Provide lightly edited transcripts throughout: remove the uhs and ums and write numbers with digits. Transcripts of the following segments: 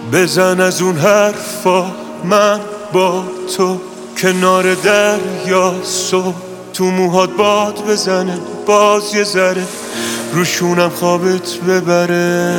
بزن از اون حرفا، من با تو کنار دریا صبح، تو موهات باد بزنه باز یه ذره روشونم خوابت ببره.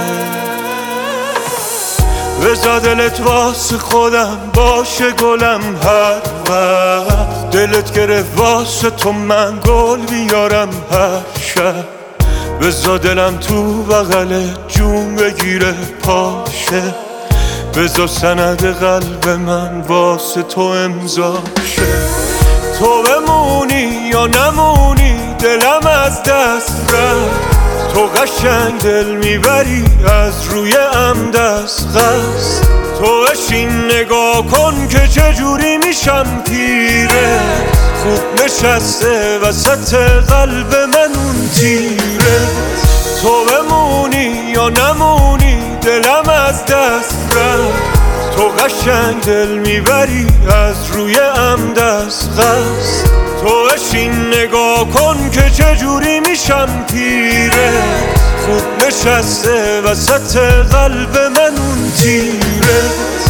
بذار دلت واسه خودم باشه گلم، هر وقت دلت گرفت واسه تو من گل بیارم هر شب. بذار دلم تو بغل جون بگیره پاشه، بذار سند قلب من واسه تو امضا شه. تو بمونی یا نمونی دلم از دست رفت، تو قشنگ دل میبری از روی دست قصد. تو بشین نگاه کن که چجوری میشم پیره، خوب نشسته وسط قلب من اون تیره. تو بمونی یا نمونی دلم از دست رفت، تو قشنگ دل میبری از روی دست قصد. تو بشین نگاه کن که چجوری میشم پیره، خوب نشسته وسط قلب من اون تیره.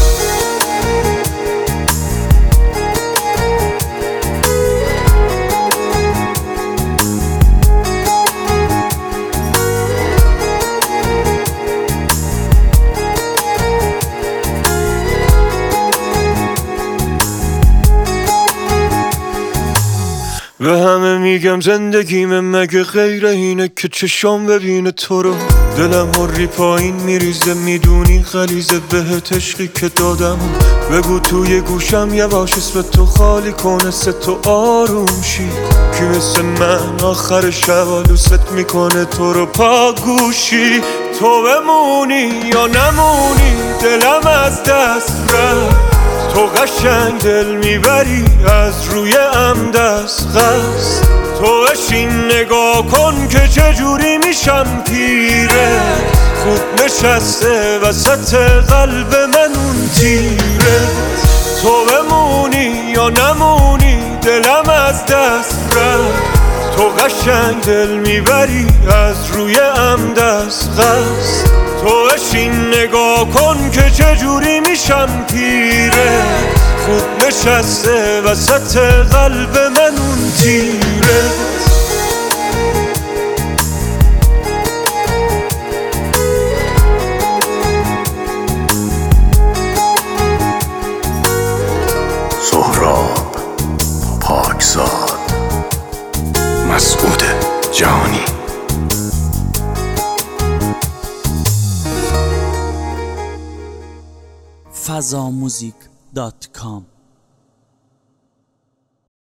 به همه میگم زندگیم مگه غیر اینه که چشام ببینه تو رو، دلم هری پایین میریزه میدونی غلیظه بهت عشقی که دادم. بگو توی گوشم یواش اسم تو خالی کنه سه تو آروم شی، کی مثل من آخر شب آلوست میکنه تو رو پا گوشی. تو بمونی یا نمونی دلم از دست رفت، تو قشنگ دل میبری از روی دست قصد. تو بشین نگاه کن که چجوری میشم پیره، خوب نشسته وسط قلب من اون تیره. تو بمونی یا نمونی دلم از دست رفت، تو قشنگ دل میبری از روی دست قصد. تو بشین نگاه کن که چجوری میشم پیره، خوب نشسته وسط قلب من اون تیره. سهراب پاکزاد، مسعود جهانی. fazamuzik.com